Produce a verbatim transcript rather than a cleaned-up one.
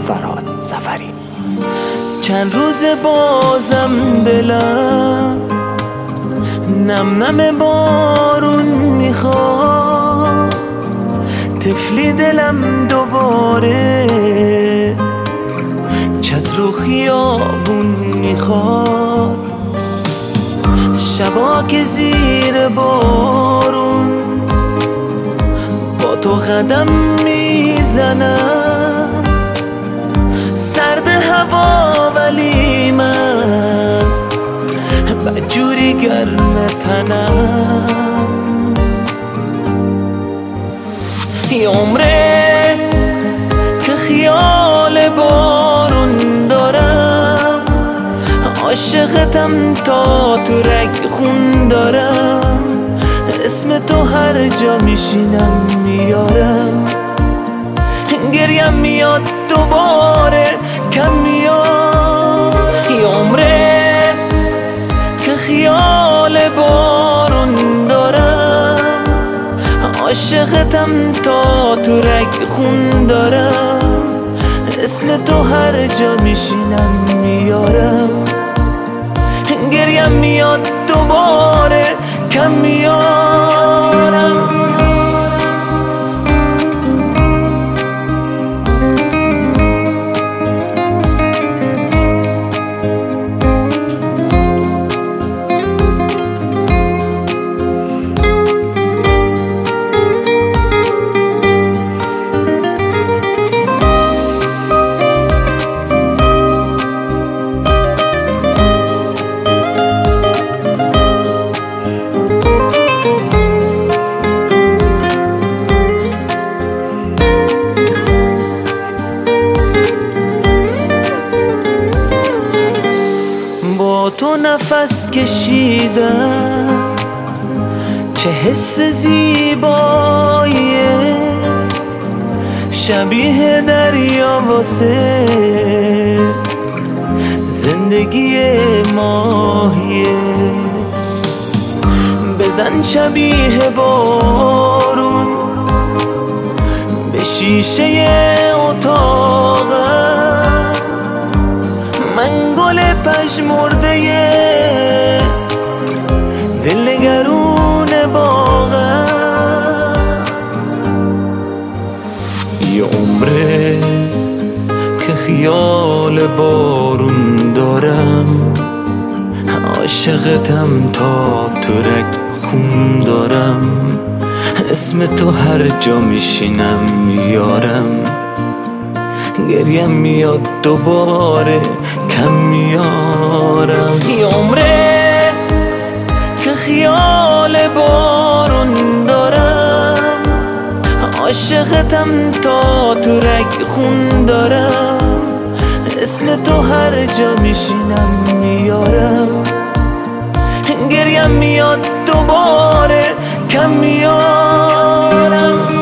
فرهاد ظفری. چند روز بازم دلم نم نم بارون میخواد، طفلی دلم دوباره چتر و خیابون میخواد. شبا که زیر بارون با تو قدم میزنم، سرد هوا ولی من بدجوری گرم تنم. یه عمره که خیال بارون دارم، عاشقتم تا تو رگ خون دارم، اسم تو هر جا میشینم میارم. گریم میاد دوباره کم میاد. یه عمره که خیال بارون دارم، عاشقتم تا تو رگ خون دارم، اسم تو هر جا میشینم میارم. گریم میاد دوباره کم میارم. با تو نفس کشیدم، چه حس زیباییه، شبیه دریا واسه زندگی ماهیه. بزن شبیه بارون به شیشه اتاقم، من گل پژمرده دلنگرون باغم. یه عمره که خیال بارون دارم، عاشقتم تا تو رگ خون دارم، اسم تو هر جا میشینم میارم. گریم میاد دوباره کم میارم. یه عمره که خیال بارون دارم، عاشقتم تا تو رگ خون دارم، اسم تو هر جا میشینم میارم. گریم میاد دوباره کم میارم.